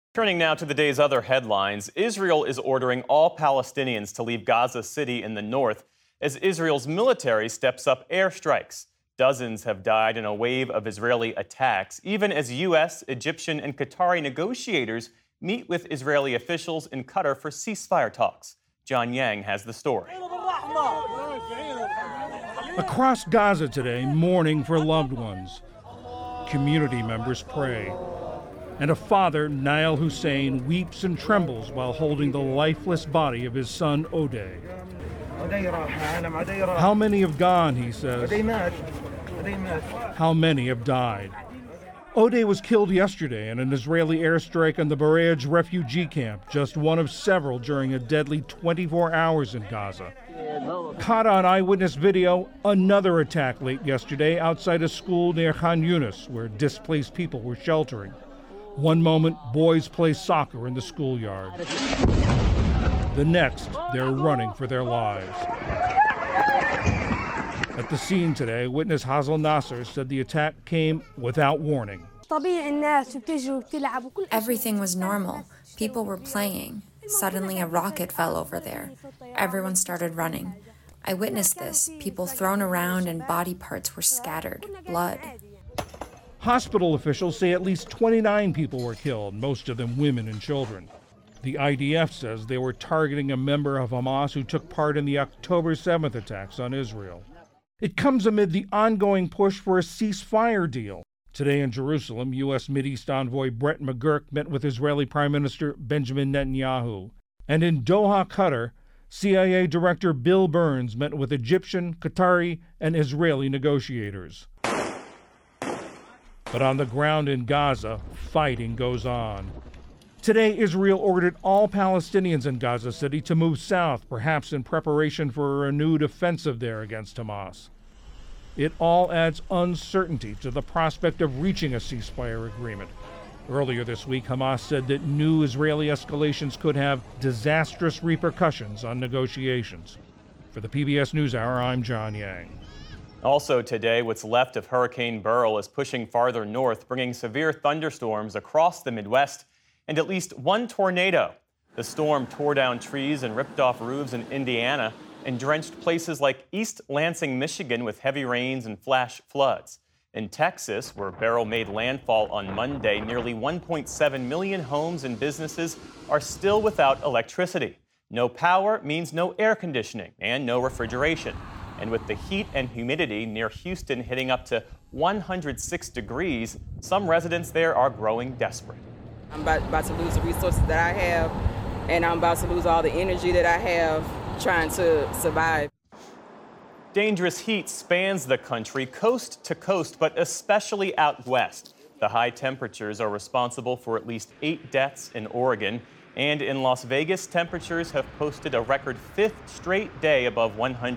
Turning now to the day's other headlines, Israel is ordering all Palestinians to leave Gaza City in the north as Israel's military steps up airstrikes. Dozens have died in a wave of Israeli attacks, even as U.S., Egyptian, and Qatari negotiators meet with Israeli officials in Qatar for ceasefire talks. John Yang has the story. Across Gaza today, mourning for loved ones. Community members pray. And a father, Nail Hussein, weeps and trembles while holding the lifeless body of his son, Odeh. How many have gone, he says. How many have died? Odeh was killed yesterday in an Israeli airstrike on the Barej refugee camp, just one of several during a deadly 24 hours in Gaza. Caught on eyewitness video, another attack late yesterday outside a school near Khan Yunis, where displaced people were sheltering. One moment, boys play soccer in the schoolyard. The next, they're running for their lives. At the scene today, witness Hazel Nasser said the attack came without warning. Everything was normal. People were playing. Suddenly, a rocket fell over there. Everyone started running. I witnessed this. People thrown around and body parts were scattered. Blood. Hospital officials say at least 29 people were killed, most of them women and children. The IDF says they were targeting a member of Hamas who took part in the October 7th attacks on Israel. It comes amid the ongoing push for a ceasefire deal. Today in Jerusalem, U.S. Mideast envoy Brett McGurk met with Israeli Prime Minister Benjamin Netanyahu. And in Doha, Qatar, CIA Director Bill Burns met with Egyptian, Qatari, and Israeli negotiators. But on the ground in Gaza, fighting goes on. Today, Israel ordered all Palestinians in Gaza City to move south, perhaps in preparation for a renewed offensive there against Hamas. It all adds uncertainty to the prospect of reaching a ceasefire agreement. Earlier this week, Hamas said that new Israeli escalations could have disastrous repercussions on negotiations. For the PBS NewsHour, I'm John Yang. Also today, what's left of Hurricane Beryl is pushing farther north, bringing severe thunderstorms across the Midwest and at least one tornado. The storm tore down trees and ripped off roofs in Indiana and drenched places like East Lansing, Michigan, with heavy rains and flash floods. In Texas, where Beryl made landfall on Monday, nearly 1.7 million homes and businesses are still without electricity. No power means no air conditioning and no refrigeration. And with the heat and humidity near Houston hitting up to 106 degrees, some residents there are growing desperate. I'm about to lose the resources that I have, and I'm about to lose all the energy that I have trying to survive. Dangerous heat spans the country, coast to coast, but especially out west. The high temperatures are responsible for at least 8 deaths in Oregon. And in Las Vegas, temperatures have posted a record 5th straight day above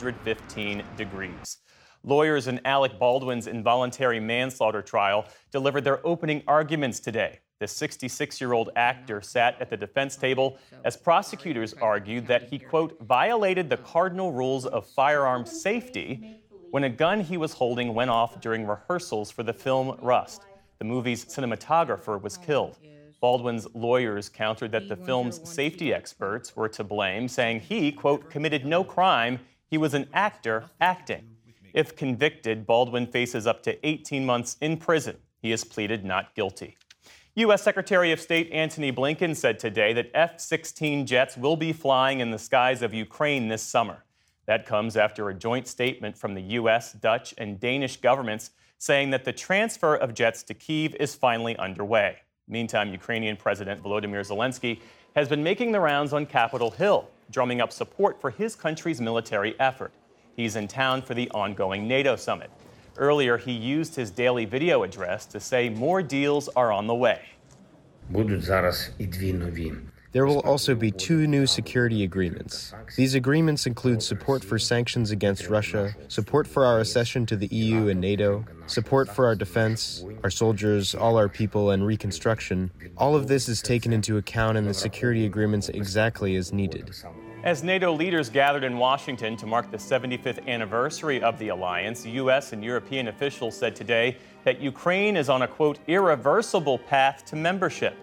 115 degrees. Lawyers in Alec Baldwin's involuntary manslaughter trial delivered their opening arguments today. The 66-year-old actor sat at the defense table as prosecutors argued that he, quote, violated the cardinal rules of firearm safety when a gun he was holding went off during rehearsals for the film Rust. The movie's cinematographer was killed. Baldwin's lawyers countered that the film's safety experts were to blame, saying he, quote, committed no crime, he was an actor acting. If convicted, Baldwin faces up to 18 months in prison. He has pleaded not guilty. U.S. Secretary of State Antony Blinken said today that F-16 jets will be flying in the skies of Ukraine this summer. That comes after a joint statement from the U.S., Dutch, and Danish governments saying that the transfer of jets to Kyiv is finally underway. Meantime, Ukrainian President Volodymyr Zelensky has been making the rounds on Capitol Hill, drumming up support for his country's military effort. He's in town for the ongoing NATO summit. Earlier, he used his daily video address to say more deals are on the way. There will also be 2 new security agreements. These agreements include support for sanctions against Russia, support for our accession to the EU and NATO, support for our defense, our soldiers, all our people, and reconstruction. All of this is taken into account in the security agreements exactly as needed. As NATO leaders gathered in Washington to mark the 75th anniversary of the alliance, U.S. and European officials said today that Ukraine is on a, quote, irreversible path to membership.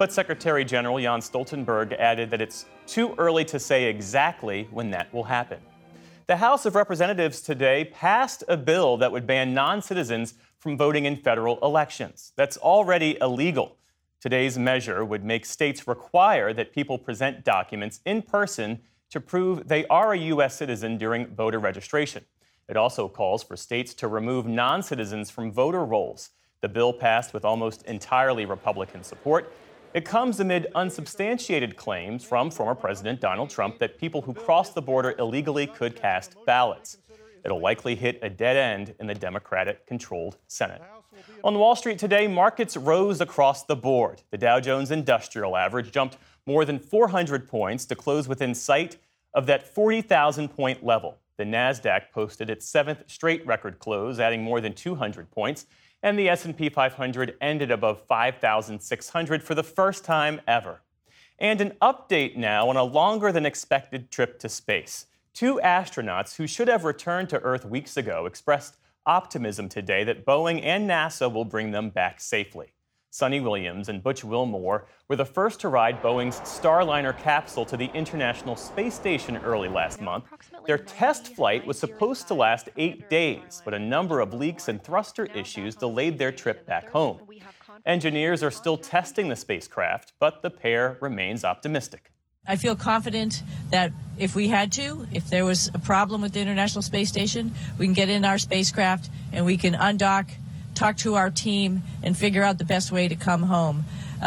But Secretary General Jens Stoltenberg added that it's too early to say exactly when that will happen. The House of Representatives today passed a bill that would ban non-citizens from voting in federal elections. That's already illegal. Today's measure would make states require that people present documents in person to prove they are a U.S. citizen during voter registration. It also calls for states to remove non-citizens from voter rolls. The bill passed with almost entirely Republican support. It comes amid unsubstantiated claims from former President Donald Trump that people who cross the border illegally could cast ballots. It'll likely hit a dead end in the Democratic-controlled Senate. On Wall Street today, markets rose across the board. The Dow Jones Industrial Average jumped more than 400 points to close within sight of that 40,000-point level. The Nasdaq posted its seventh straight record close, adding more than 200 points, and the S&P 500 ended above 5,600 for the first time ever. And an update now on a longer-than-expected trip to space. 2 astronauts who should have returned to Earth weeks ago expressed optimism today that Boeing and NASA will bring them back safely. Sonny Williams and Butch Wilmore were the first to ride Boeing's Starliner capsule to the International Space Station early last month. Their test flight was supposed to last 8 days, but a number of leaks and thruster issues delayed their trip back home. Engineers are still testing the spacecraft, but the pair remains optimistic. I feel confident that if there was a problem with the International Space Station, we can get in our spacecraft and we can undock, talk to our team, and figure out the best way to come home.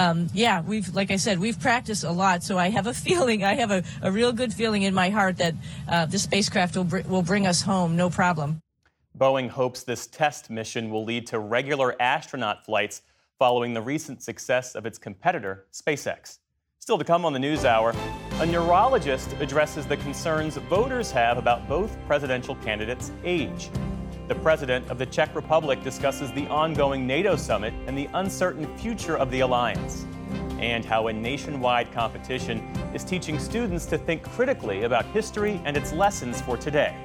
Like I said, we've practiced a lot, so I have a feeling, I have a real good feeling in my heart that the spacecraft will bring us home, no problem. Boeing hopes this test mission will lead to regular astronaut flights following the recent success of its competitor, SpaceX. Still to come on the NewsHour, a neurologist addresses the concerns voters have about both presidential candidates' age. The president of the Czech Republic discusses the ongoing NATO summit and the uncertain future of the alliance, and how a nationwide competition is teaching students to think critically about history and its lessons for today.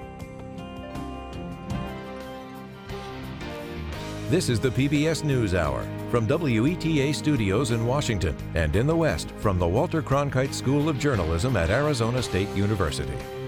This is the PBS NewsHour from WETA Studios in Washington and in the West from the Walter Cronkite School of Journalism at Arizona State University.